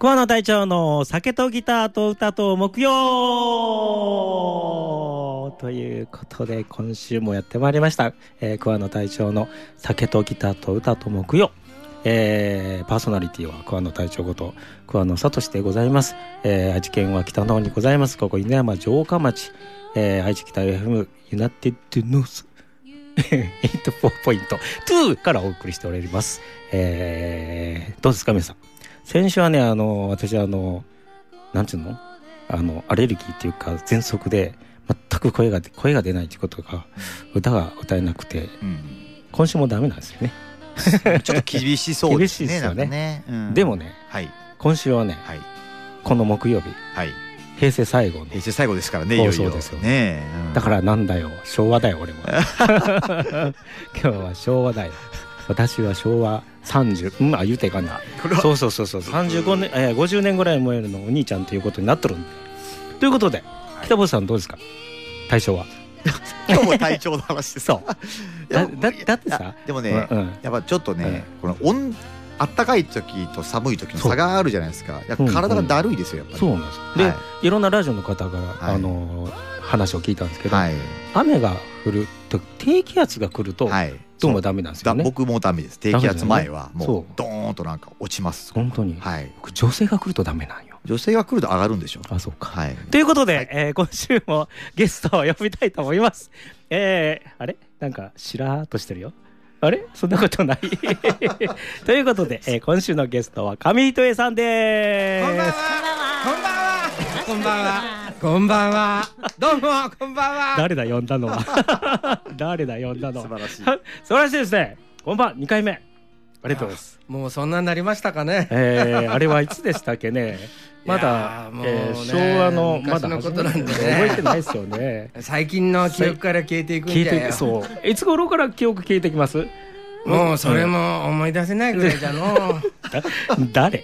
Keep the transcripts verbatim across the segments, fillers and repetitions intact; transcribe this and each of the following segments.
桑野隊長の酒とギターと歌と木曜ということで、今週もやってまいりました、えー、桑野隊長の酒とギターと歌と木曜、えー、パーソナリティは桑野隊長こと桑野聡でございます、えー、愛知県は北の方にございます。ここ犬山城下町、えー、愛知北 エフエム ユナテッドノースはちじゅうよんてんにからお送りしております、えー、どうですか皆さん。先週はね、あの私はあのなんていうのあのアレルギーっていうか喘息で全く声が声が出ないっていうことが、歌が歌えなくて、うん、今週もダメなんですよねちょっと厳しそうですね。 厳しいですよね。 ね、うん、 でもね、はい、今週はね、はい、この木曜日、はい、平成最後の平成最後ですからね。いよいよそうですよね、 うん、だからなんだよ昭和だよ俺も今日は昭和だよ。私は昭和さんじゅう、うん、あ言うていかんな。そうそうそうそうさんじゅうごねん、えー、ごじゅうねんぐらい前のお兄ちゃんということになっとるんで。ということで、はい、北坊さんどうですか体調は今日も体調の話ですそうだ, だ, だってさでもね、うんうん、やっぱちょっとね、うん、この温あったかい時と寒い時の差があるじゃないですか。やっぱ体がだるいですよ、やっぱり。 そうなんです。で、はい、いろんなラジオの方から、はい、あの話を聞いたんですけど、はい、雨が降ると低気圧が来ると、はい、どうもダメなんですよね。 僕もダメです。低気圧前はもうドーンとなんか落ちます。 本当に、はい、僕女性が来るとダメなんよ。 女性が来ると上がるんでしょ。 あ、そうか、はい、ということで、はい、えー、今週もゲストを呼びたいと思います。えー、あれなんかしらーっとしてるよ。あれそんなことないということで、えー、今週のゲストは上糸江さんです。 こんばんはこんばんはこんばんはどうもこんばんは。 誰だ呼んだのは誰だ呼んだのは。 素晴らしい素晴らしいですね。こんばんにかいめありがとうございます。 もうそんなになりましたかね。 えー、あれはいつでしたっけね。まだ、えー、昭和のまだ昔のことなんでね覚えてないですよね最近の記憶から消えていくんじゃよ。 そういつ頃から記憶消えてきます。 もうそれも思い出せないぐらいじゃの誰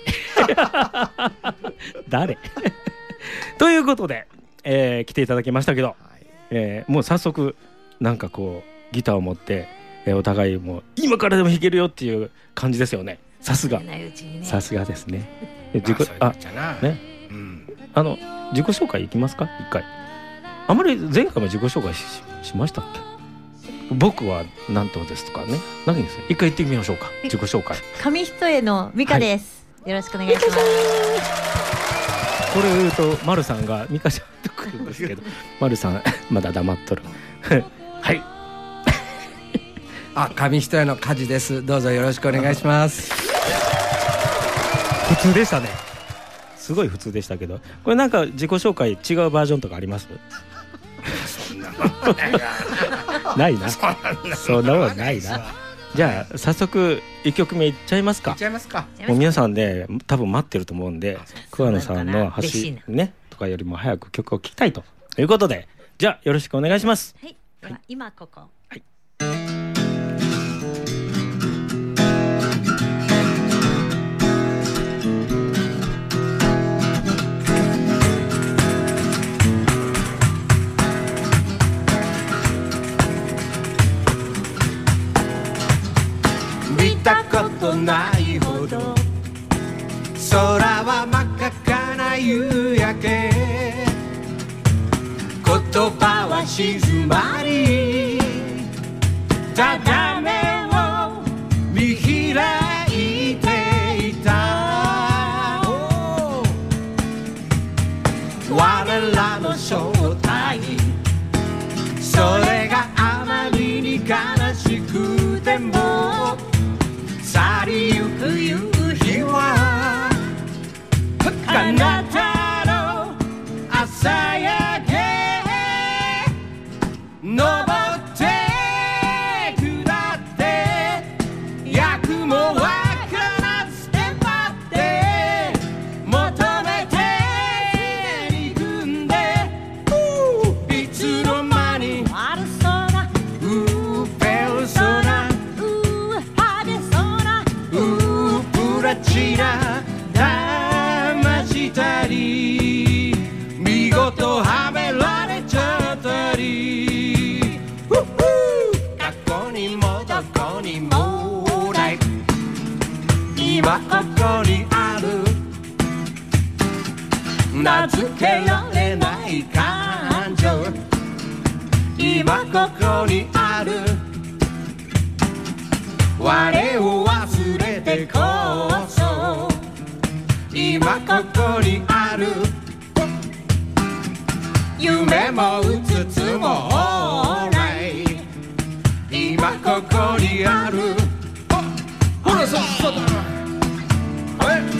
誰ということで、えー、来ていただきましたけど、はい、えー、もう早速なんかこうギターを持って、えー、お互いもう今からでも弾けるよっていう感じですよね。さすがさすがですね。自己あね、うん、あの自己紹介いきますか一回。あまり前回も自己紹介 し, しましたっけ。僕は何とですとかね、何です一回言ってみましょうか。自己紹介。 上一重の美香です、はい、よろしくお願いします。 これを言うと丸さんが美香ちゃんと来るんですけど丸さんまだ黙っとるはいあ、上一重の梶です。どうぞよろしくお願いします普通でしたね。すごい普通でしたけど、これなんか自己紹介違うバージョンとかありますそんなことないな。そんなことないな。じゃあ早速いっきょくめいっちゃいますか。 いっちゃいますか。 もう皆さんね多分待ってると思うんで、桑野さんの走ねとかよりも早く曲を聴きたいということで、じゃあよろしくお願いします。 はい、では今ここ、はい、 見たことないほど空は真っ赤っかな夕焼け、言葉は静まりただ目を見開いていた。我らの正体、それがあまりに悲しくても去りゆく夕日は彼方の朝焼け、登って下って役もわからずて待って求めていくんで、いつの間に悪そうなうペルソナ派手そうなプラチナ騙したり見事はめられちゃったり、過去にもどこにもない今ここにある名付けられない感情今ここにある我を忘れてこそ今ここにある夢もうつつもない今ここにあるほらそうそうだあれ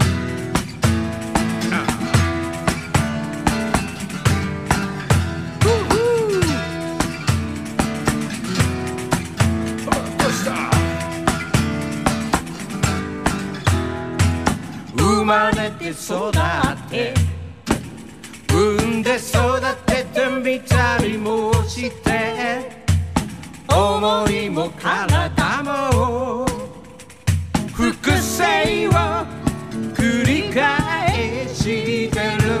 生まれて育って産んで育ててみたりもして思いも体も複製を繰り返してる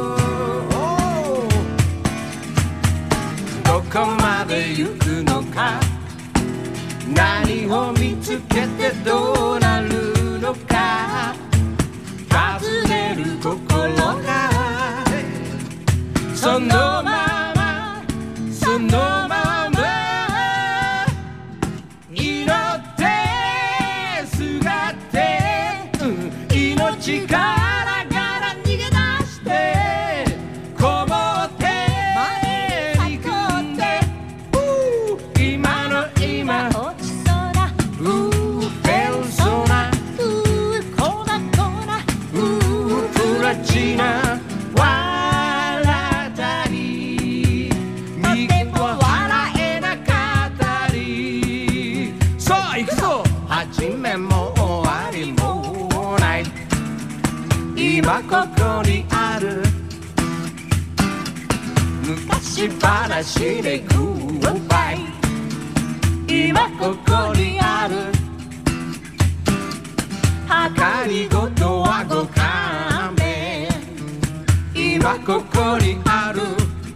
どこまで行くのか何を見つけてどうなるのか尋ねる心がそのままそのまま祈ってすがって、うん、命からがら逃げ出してこもっていくんで今の今落ちそうなペルソナコナコナプラチナ笑ったり右は笑えなかったりさあ行くぞ始めも終わりもない今ここにある昔話でグッバイ今ここにある計りごとはご勘弁今ここにある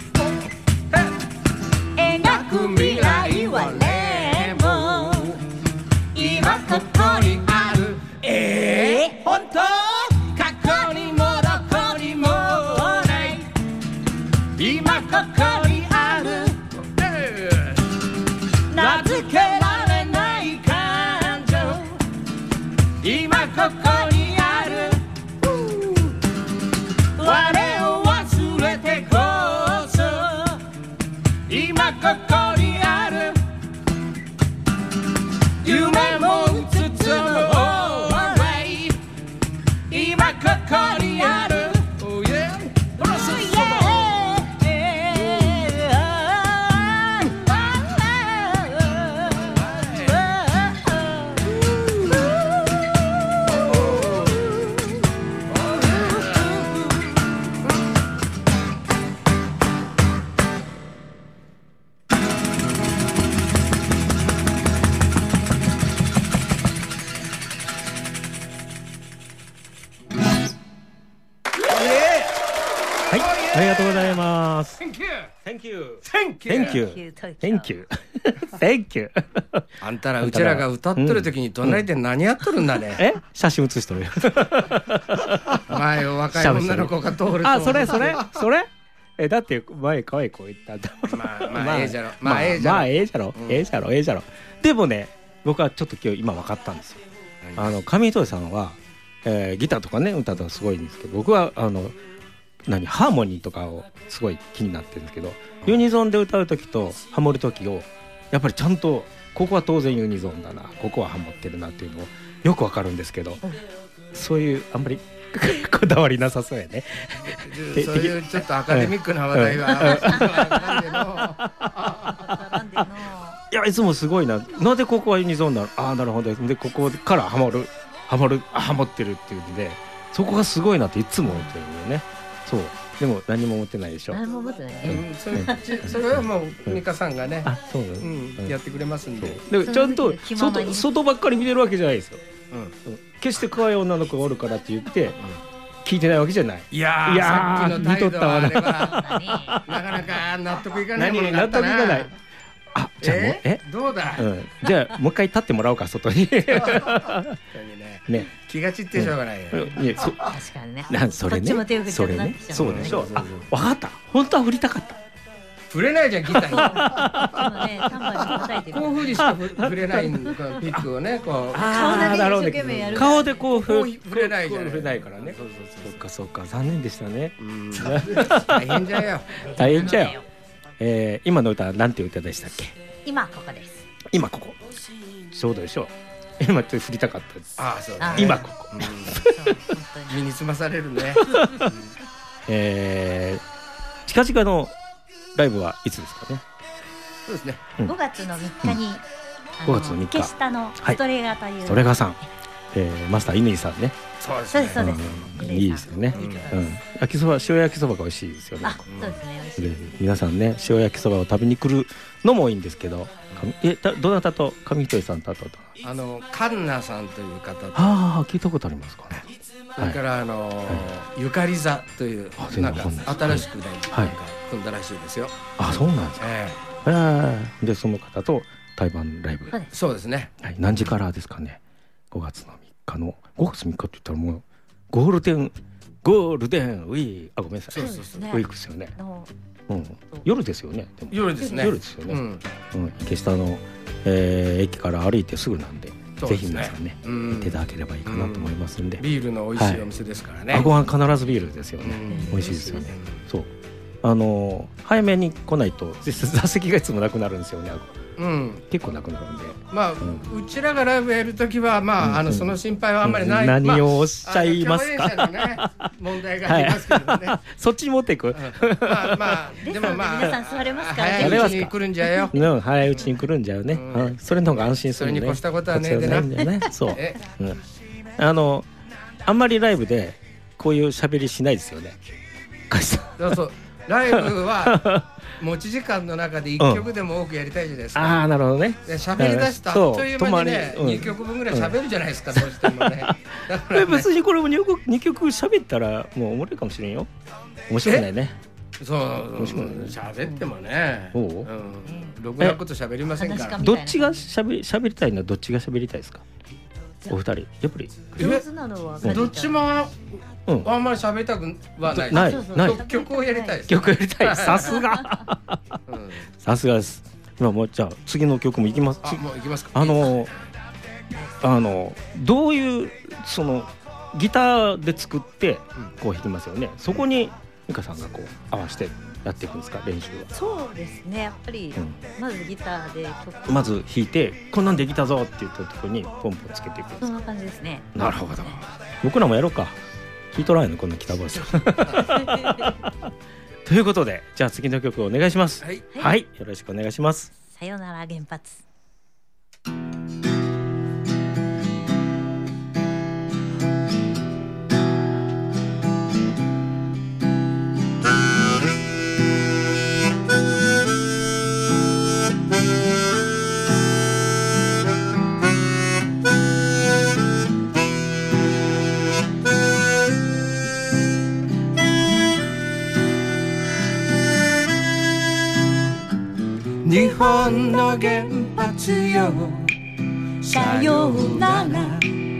描く未来はレモン今ここにあるえー、本当過去にもどこにもない今ここにある名付けられない感情今ここにある我を忘れてこそ今ここにある夢もうつつもない今ここにある Oh yeah Oh yeah ありがとうございます Thank you Thank you Thank you Thank you Thank you Thank you あんたらうちらが歌ってる時に隣で何やっとるんだね、 え写真写しとるよ前を若い女の子が通るとあそれそれそれえだって前可愛い子言ったんだまあまあええじゃろまあええじゃろまあええじゃろええじゃろええじゃろでもね僕はちょっと今日今分かったんですよあの上糸さんは、えー、ギターとかね歌とかすごいんですけど僕はあの何ハーモニーとかをすごい気になってるんですけどユニゾンで歌う時とハモる時をやっぱりちゃんとここは当然ユニゾンだなここはハモってるなっていうのをよくわかるんですけど、うん、そういうあんまりこだわりなさそうやねそういうちょっとアカデミックな話題はいやいつもすごいななんでここはユニゾンなのああなるほどでここからハモるハモるハモってるっていうんでそこがすごいなっていつも思ってるんだよねそうでも何も持ってないでしょ何も持ってないね、 うん、そ, れそれはもう美香さんがね、 あそうだね、 うん、やってくれますんででちゃんと 外, 外ばっかり見てるわけじゃないですよ、うん、決して可愛い女の子がおるからって言って、うん、聞いてないわけじゃない。 いやー、いやーさっきの態度はあれはなかなか納得いかないものがあったな。 納得いかない。あじゃあもうえどうだ、 うん、じゃあもう一回立ってもらおうか外にねね、 気が散ってしょうがないよ、 いやそ確かにね。 なんそれねこっちも手を振りたくなってしまうそれねそうでしょ。あ、わかった。本当は振りたかった。 触れないじゃんギターにでもね、タンバリン叩いてる。 こういう風にしかふ触れないんだこのピックをねこう顔だけ一生懸命やるから。 顔でこうこう触れないじゃない触れないからね。 そうそうそっかそっか残念でしたね。 うん大変じゃよ大変じゃよ。えー、今の歌はなんていう歌でしたっけ？ 今ここです。 今ここ。そうでしょう。今ちょっと振りたかったです。 ああそうだあね今ここ。 うんそう本当に。 身につまされるねえー、近々のライブはいつですかね？ そうですねうんごがつのみっかに、あごがつのみっか池下のストレガという、 それがさん、えー、マスター乾さんね。 そうですそうですそうです。 うんいいですよね。 いい曲うん、焼きそば塩焼きそばが美味しいですよね。 あ、そうですね。美味しいでです。 皆さんね塩焼きそばを食べに来るのもいいんですけど、上えだどなたと上一人さんとあととあのカンナさんという方とああ聞いたことありますかね。 それからあのゆかり座というあ全然なんかわかんないです新しくねはいなんか組んだらしいですよあそうなんですか。 ええー、でその方と対バンライブ、 そうでえそうですねはい、何時からですかね。ごがつのみっかのごがつみっかって言ったらもうゴールデンゴールデンウィーあごめんなさいそうそうですねウィークですよね。 のうん、夜ですよね。でも夜ですね夜ですよね。 うんうん、池下の、えー、駅から歩いてすぐなんで、ぜそうですねひ皆さんね、 うん行っていただければいいかなと思いますんで、 ビールの美味しいお店ですからねあご飯必ずビールですよね、 うん美味しいですよね。そうあのー早めに来ないと実際座席がいつもなくなるんですよね。あごうん結構なくなるんで、 まあうちらがライブやるときはまああのその心配はあんまりない何まあをおっしゃいますか。 あの共演者のね問題がありますけどねそっちに持っていく、 うんまあまあですでもまあ皆さん座れますから早ぜいうちに来るんじゃようん、早いうちに来るんじゃよね、 うんうんそれの方が安心するね。 それに越したことはねえでなこちらないんだよねそう、 えうん、あのあんまりライブでこういう喋りしないですよね。カシさんそうそうライブは持ち時間の中でいっきょくでも多くやりたいじゃないですか、 ああなるほどね。 で喋り出したあっそうという間にね止まりうんにきょくぶんぐらい喋るじゃないですか、どうしてもねだからえね別にこれもにきょくにきょく喋ったらもうおもろいかもしれんよ。面白くないね。 そう面白いね喋ってもね、 おううん、ろくなこと喋りませんから話しかどっちが喋り喋りたいのはどっちが喋りたいですか。お二人やっぱり上手なのはえどっちもうんあんまり喋りたくはないないそうそうないそう曲をやりたいです、 曲やりたい。さすがうんさすがです。今もうじゃあ次の曲もいきます。 あもう行きますかあのあのどういうそのギターで作ってこう弾きますよね。そこに美香さんがこう合わせてやっていくんですか練習は。 そうですね。やっぱりうんまずギターで曲まず弾いてこんなんできたぞって言ったところにポンポンつけていくんですか。 そんな感じですね。 なるほど。僕らもやろうか。弾いとらんよねこんな北ボイス。ということでじゃあ次の曲お願いします。 はいはい、よろしくお願いします。 さよなら原発。 日本の原発よさようなら。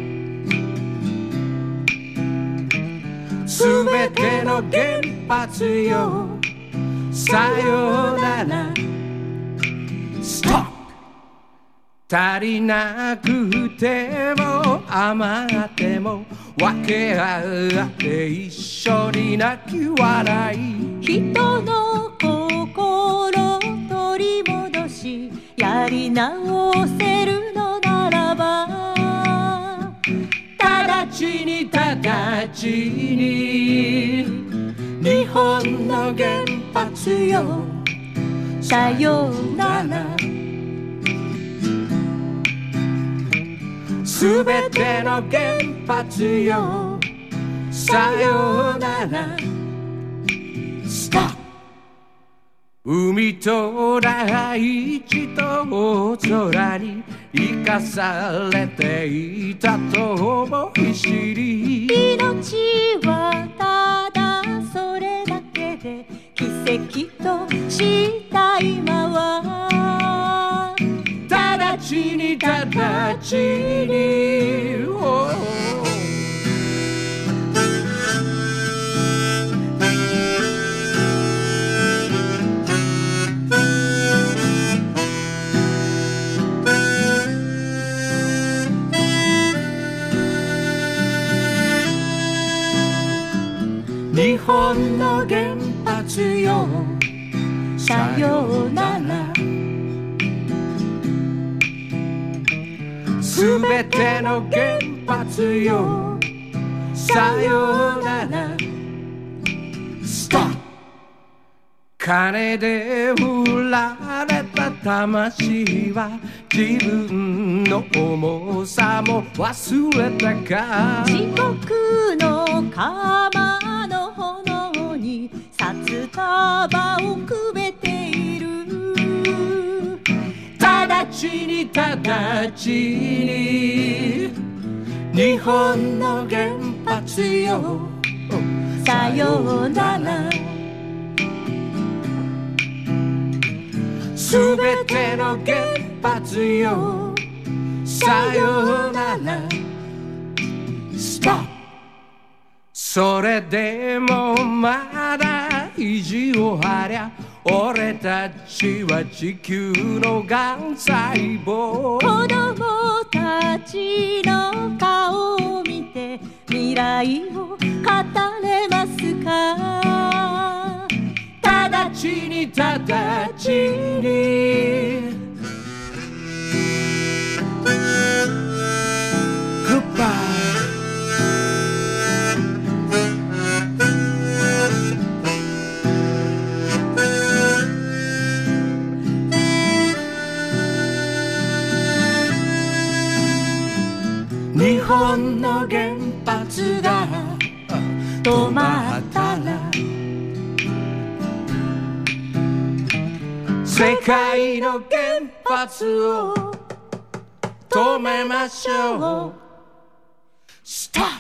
すべての原発よさようならストップ足りなくても余っても分け合って一緒に泣き笑い人の心取り戻しやり直せるのならば直ちに直ちに日本の原発よさようなら。 すべての原発よさようならストップ海と大地と空に生かされていたと思い知り命はただそれだけで奇跡とした今はちに直ちに、oh日本の原発よさよなら、すべての原発よさよなら、ストップ。金で売られた魂は自分の重さも忘れたか。 地獄の釜の炎に札束をくべている。 直ちに直ちに日本の原発よさよなら、 すべての原発よさよなら、ストップ。それでもまだ意地を張りゃ俺たちは地球のがん細胞。 子供たちの顔を見て未来を語れますか。 直ちに直ちに Goodbye。日本の原発が止まったら世界の原発を止めましょう。ストップ。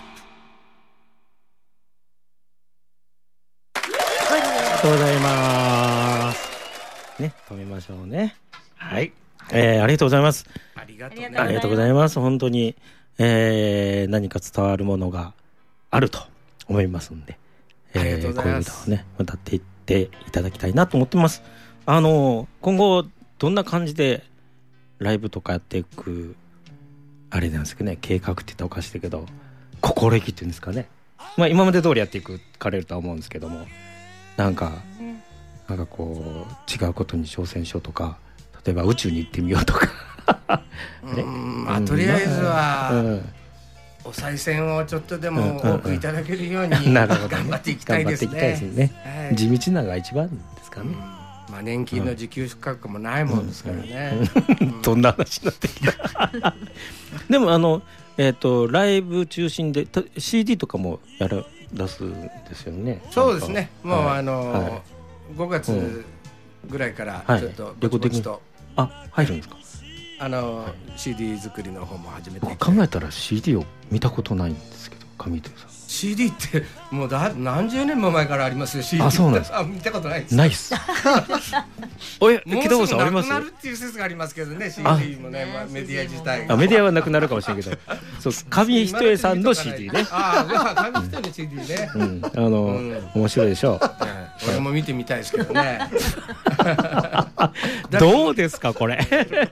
ありがとうございますね、止めましょうね。はい、えー、ありがとうございます。 ありがとうございます。 ありがとうございます。本当に、えー、何か伝わるものがあると思いますんで、えー、 ありがとうございます。 こういう歌をね歌っていっていただきたいなと思ってます。あの今後どんな感じでライブとかやっていくあれなんですけどね、計画って言ったらおかしいけど心意気っていうんですかね、まあ今まで通りやっていくかれるとは思うんですけども、なんかなんかこう違うことに挑戦しようとか、例えば宇宙に行ってみようとかね、うんまあとりあえずは、うん、お賽銭をちょっとでも多くいただけるように、うんうんうん、頑張っていきたいですね。頑張っていきたいですね、はい、地道なのが一番ですかね、うん、まあ、年金の受給資格もないもんですからね、 うんうんうん、どんな話になってきたでもあの、えーと、ライブ中心で シーディー とかもやら出すんですよね。 そうですね、もう、はい、あの、はい、ごがつぐらいからちょっとぼちぼちと、 はい、あ入るんですか。 あの、はい、シーディー 作りの方も始めてい考えたら シーディー を見たことないんですけど、上手さんシーディー ってもうだ何十年も前からありますよ。 シーディーあ、そうなんです。 あ、見たことないです。 ないっすおい、 もうすぐなくなるっていう説がありますけどね、 シーディー もね、まあ、メディア自体があメディアはなくなるかもしれないけどそう上一重さんの シーディー ね。 ああ、上一重の シーディー ね、うん、あの、うん、面白いでしょう、 俺も見てみたいですけどねどうですかこれ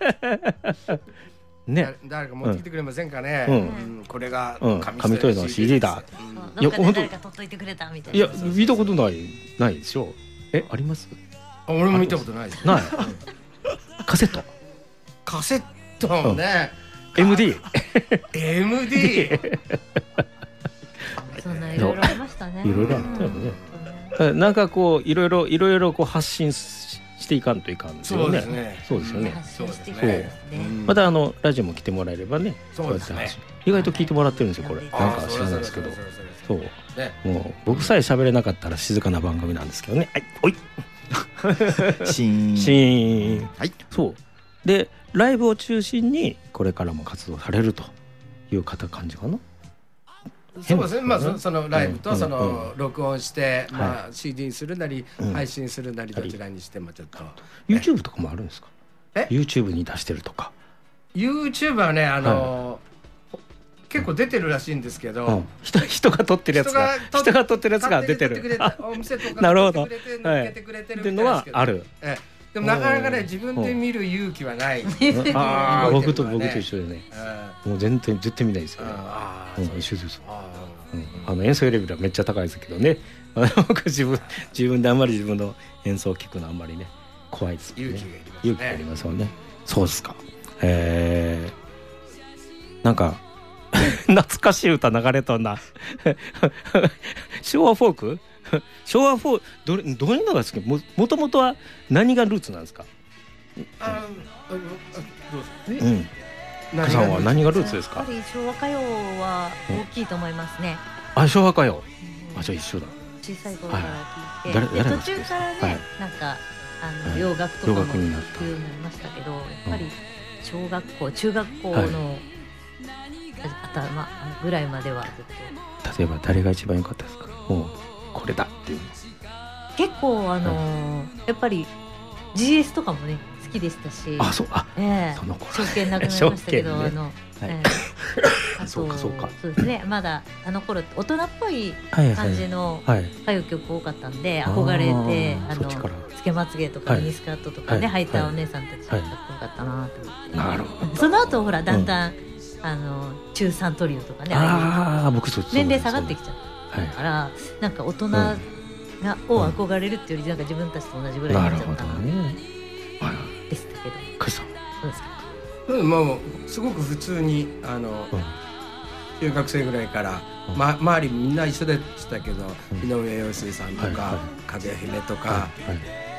ね、 誰か持ってきてくれませんかね、うんうん、これが上一重の シーディー だ、 うん、どっかで誰か取っといてくれたみたいな。 いや見たことないないでしょ。え、あります？ 俺も見たことないです。 ないカセットカセットもね、 うん、エムディーエムディーそんないろいろありましたね。 いろいろあったよね、うん、なんかこういろいろいろいろこう発信していかんといかんですよね。そうですよね。 そうですね。 またあのラジオも来てもらえればね。 そうですね。 意外と聞いてもらってるんですよこれ。なんか知らないですけど。そう。もう僕さえ喋れなかったら静かな番組なんですけどね。はい。おい。 シーン。 シーン。 はい。 そう。でライブを中心にこれからも活動されるという方感じかな。 そうですね、まあ、そ, そのライブとその録音して、うんうん、まあ、シーディー にするなり、うん、配信するなりどちらにしてもちょっと、 はい、YouTube とかもあるんですか。え YouTube に出してるとか YouTube はねあの、はい、結構出てるらしいんですけど、うん、 人, 人が撮ってるやつが人が撮ってるやつが出てるお店とかなるほど撮ってくれて載っけてくれてるみたいのはある、 ええでもなかなかね自分で見る勇気はない。 ああ僕と僕と一緒でね、もう全然絶対見ないですよね。ああ一緒です。あの演奏レベルはめっちゃ高いですけどね。僕自分自分であんまり自分の演奏を聞くのあんまりね怖いですね。 勇気がいりますね。 勇気がいりますよね。そうですか。えー、なんか懐かしい歌流れとんな。昭和フォーク？昭和フォークどれどういうのが好き？ももともとは何がルーツなんですか？ ああどうですか？うん。加さんは何がルーツですか？ やっぱり昭和歌謡は大きいと思いますね。 あ、昭和歌謡。あ、じゃあ一緒だ。 小さい頃から聞いて、で途中からね、なんかあの洋楽とかも聞くようになりましたけど、やっぱり小学校中学校の頭ぐらいまではずっと。例えば誰が一番良かったですか？もうこれだっていう。 結構あのやっぱり ジーエス とかもね好きでしたし。 あ、そう、あ、 ええ、 その頃証券なくなりましたけど、あの、 あとそうかそうか。 そうですね。まだあの頃大人っぽい感じの歌謡曲多かったんで、憧れてあのつけまつげとかミニスカートとかね履いたお姉さんたちがかっこよかったなと思って。 なるほど。 その後ほらだんだんあの中さんトリオとかね、 ああ僕そう年齢下がってきちゃったから、なんか大人がを憧れるっていうよりなんか自分たちと同じぐらいになっちゃったなでしたけど。 カシさんそうですか。 うん、もうすごく普通にあの、うん、中学生ぐらいから、うんま、周りみんな一緒でしたけど、うん、井上陽水さんとか、はいはい、かぐや姫とか、はい、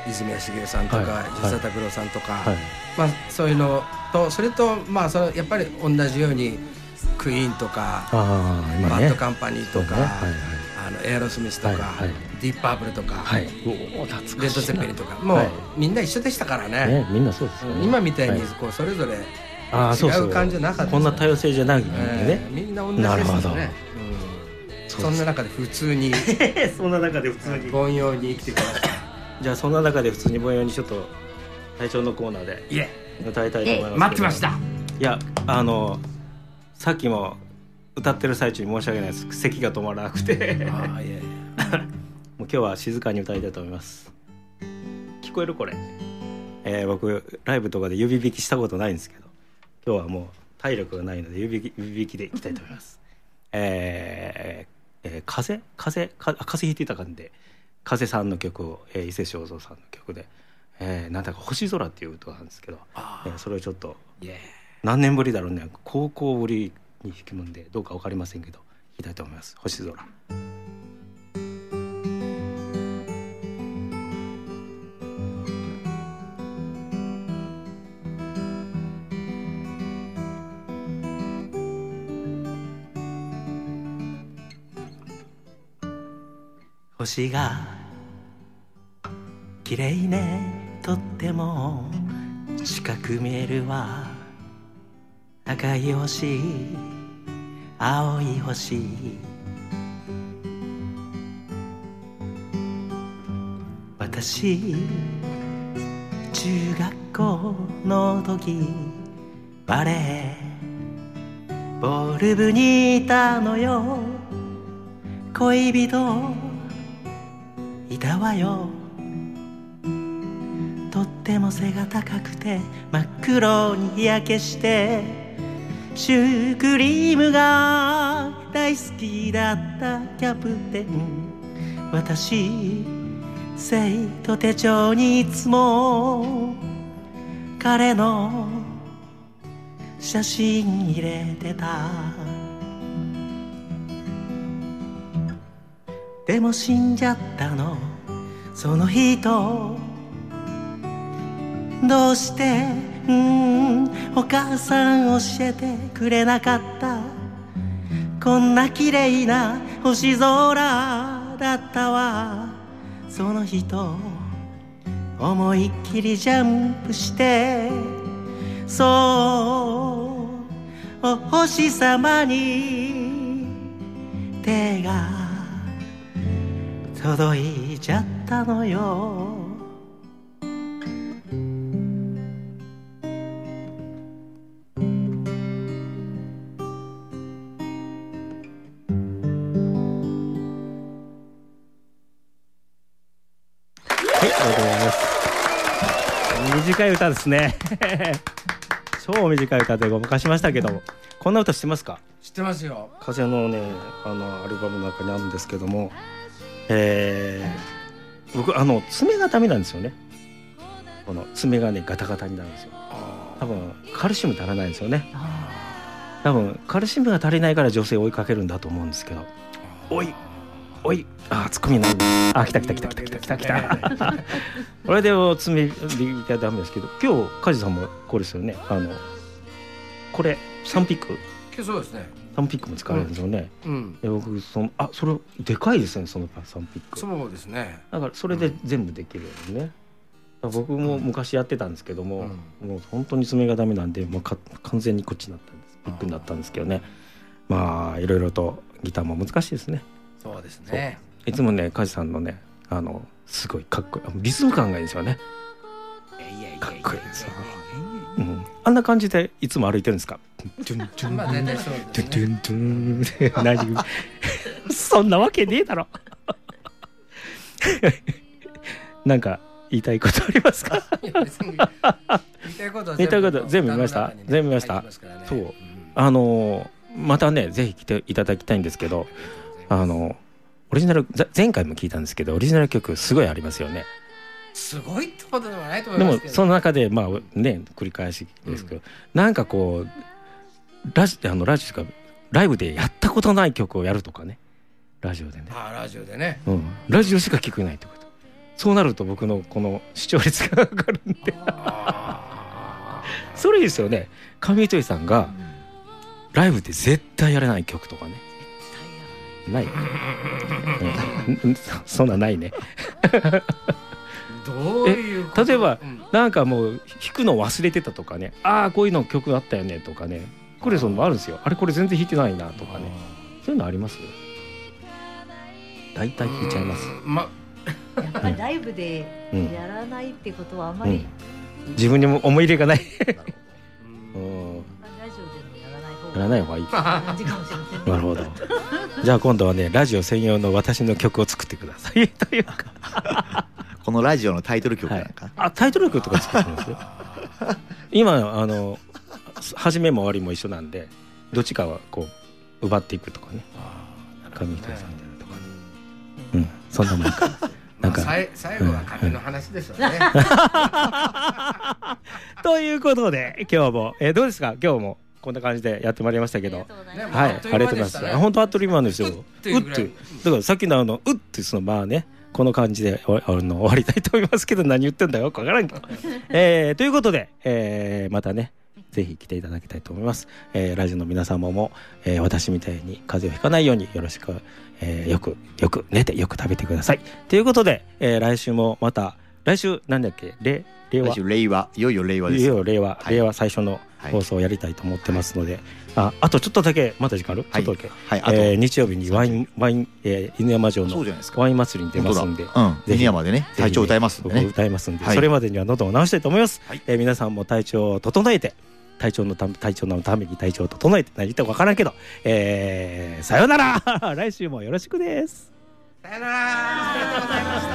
泉谷しげるさんとか、はい、吉田拓郎さんとか、はいまあ、そういうのとそれと、まあ、そのやっぱり同じようにクイーンとか、ね、バッドカンパニーとか、ねはいはい、あのエアロスミスとか、はいはい、ディープパープルとか、はい、レッド・ゼッペリンとかもう、はい、みんな一緒でしたから ね, ねみんなそうですよね。 今みたいにこうそれぞれ違う感じじゃなかった、ね、 こんな多様性じゃないんでね、 えー、みんな同じですよね、うん、そんな中で普通にそんな中で普通に凡庸に生きてきました。 じゃあそんな中で普通に凡庸にちょっと隊長のコーナーで歌いたいと思います。 待ってました。 いやあのさっきも歌ってる最中に申し訳ないです。咳が止まらなくてあいやいやもう今日は静かに歌いたいと思います。聞こえるこれ、えー、僕ライブとかで指弾きしたことないんですけど今日はもう体力がないので指指弾きでいきたいと思います。えーえー、風風か風弾いてた感じで風さんの曲を、えー、伊勢正三さんの曲で、えー、なんだか星空っていう歌なんですけど、えー、それをちょっと何年ぶりだろうね高校ぶりに弾くもんでどうか分かりませんけど弾きたいと思います。星空。星が綺麗ねとっても近く見えるわ赤い星青い星私中学校の時バレーボール部にいたのよ恋人いたわよとっても背が高くて真っ黒に日焼けしてシュークリームが大好きだったキャプテン私生徒手帳にいつも彼の写真入れてたでも死んじゃったのその人どうしてうんお母さん教えてくれなかったこんな綺麗な星空だったわその人思いっきりジャンプしてそうお星様に手が届いちゃったのよりがとうございます。短い歌ですね超短い歌でごまかしましたけども、こんな歌知ってますか？ 知ってますよ。 風のねあのアルバムの中にあるんですけども、えー、僕あの爪がダメなんですよね。この爪がねガタガタになるんですよ。多分カルシウム足らないんですよね。多分カルシウムが足りないから女性を追いかけるんだと思うんですけど、おいおい、あツッコミない。あ来た来た来た来た来た来た来たこれで爪がダメですけど、今日梶さんもこれですよね。あのこれサンピックそうですね。 サンピックも使われるんですよね。 うん。 で僕そのあそれでかいですね、そのサンピック。 そうですね。 だからそれで全部できるよね。僕も昔やってたんですけども、うん、もう本当に爪がダメなんで、もうか完全にこっちになったんです。ピックになったんですけどね。まあいろいろとギターも難しいですね。 そうですね。 いつもね梶さんのねあのすごいかっこいいリズム感がいいんですよね。かっこいいですよ。うん、あんな感じでいつも歩いてるんですか？ まあ大体そうですね。 何そんなわけねえだろなんか言いたいことありますか？ いや別に言いたいことは言いたいこと全部見ました。 ね、 全部見ました。 ね、 そう、うん、あのまたねぜひ来ていただきたいんですけど、あのオリジナル前回も聞いたんですけどオリジナル曲すごいありますよね。 すごいってことでもないと思いますけど、 でもその中でまあね繰り返しですけど、うん、なんかこうラジあのラジオとかライブでやったことない曲をやるとかね、ラジオでね。 あラジオでね、 うん、ラジオしか聞けないってこと。そうなると僕のこの視聴率が上がるんでそれいいですよね。上糸井さんがライブで絶対やれない曲とかね。ない、うん、そんなないねどういうこと？ 例えば、うん、なんかもう弾くの忘れてたとかね、ああこういうの曲あったよねとかね、これそのあるんですよ。あれこれ全然弾いてないなとかね、そういうのあります？大体弾いちゃいます。 ま、やっぱりライブでやらないってことはあまり、 うん、自分にも思い入れがないうん、ラジオでもやらない方がやらない方がいい感じかもしれませんね。 なるほど。じゃあ今度はねラジオ専用の私の曲を作ってくださいというかこのラジオのタイトル曲なんか、はい、 あタイトル曲とか作ってますよ今あの始めも終わりも一緒なんで、どっちかはこう奪っていくとかね、上糸井さんでとかね、うん、そんなもんかなんか、まあ、 最後は金の話でしょうね、うん、 ということで今日も、えー、どうですか？今日もこんな感じでやってまいりましたけど、はい、ありがとうございます。本当あっという間ですよ。うってだからさっきのあのうってそのまあねこの感じであの終わりたいと思いますけど、何言ってんだよ分からんけど、えー、ということで、えー、またねぜひ来ていただきたいと思います。えー、ラジオの皆様も、えー、私みたいに風邪をひかないようによろしく、えー、よくよく寝てよく食べてくださいということで、えー、来週もまた来週なんだっけ令和来週令和いよいよ令和ですよ。 いよいよ令和、はい、令和最初の放送をやりたいと思ってますので、はい、あ, あとちょっとだけまだ時間ある、はい、ちょっとだけ、はいえー、日曜日にワインワイン、えー、犬山城のワイン祭りに出ますんで、 うん、犬山でね体調歌いますんでね、 歌いますんで、はい、それまでには喉を治したいと思います、はいえー、皆さんも体調を整えて体調のため体調のために体調を整えて何言っても分からんけど、えー、さよなら来週もよろしくです。 さよならありがとうございました。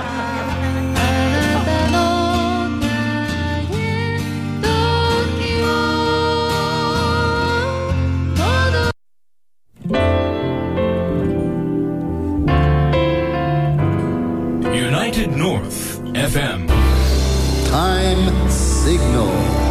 United North エフエム Time Signal